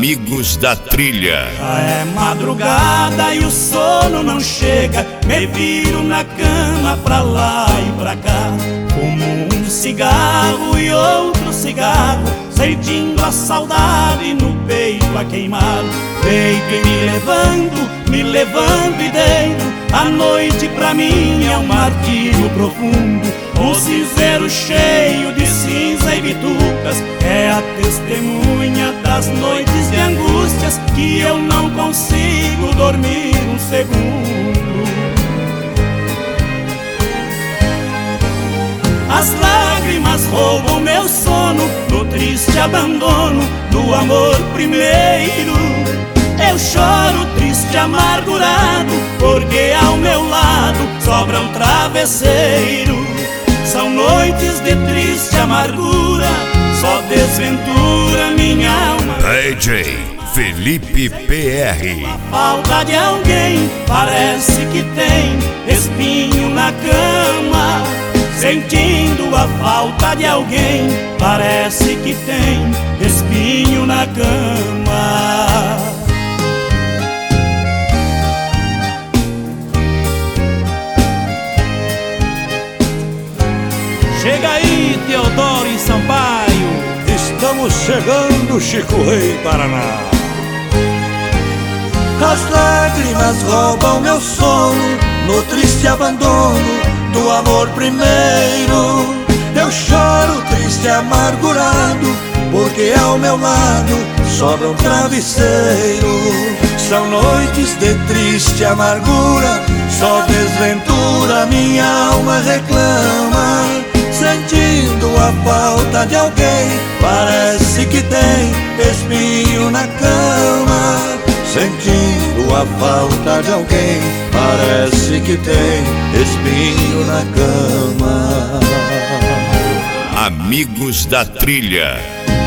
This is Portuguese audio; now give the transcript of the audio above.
Amigos da Trilha. Já é madrugada e o sono não chega, me viro na cama pra lá e pra cá. Fumo um cigarro e outro cigarro, sentindo a saudade no peito a queimar. Deito e me levando e deito. A noite pra mim é um martírio profundo, um cinzeiro cheio de cinza e bitucas. É a testemunha das noites de angústias que eu não consigo dormir um segundo. As lágrimas roubam meu sono no triste abandono do amor primeiro. Eu choro triste, amargurado, porque ao meu lado sobra um travesseiro. São noites de triste amargura, só desventura minha alma. DJ Felipe PR. A falta de alguém parece que tem espinho na cama. Sentindo a falta de alguém, parece que tem espinho na cama. Chega aí, Teodoro e Sampaio. Estamos chegando, Chico Rei Paraná. As lágrimas roubam meu sono no triste abandono do amor primeiro. Eu choro triste, amargurado, porque ao meu lado sobra um travesseiro. São noites de triste amargura, só desventura minha alma reclama. Sentindo a falta de alguém, parece que tem espinho na cama. Sentindo a falta de alguém, parece que tem espinho na cama. Amigos da Trilha.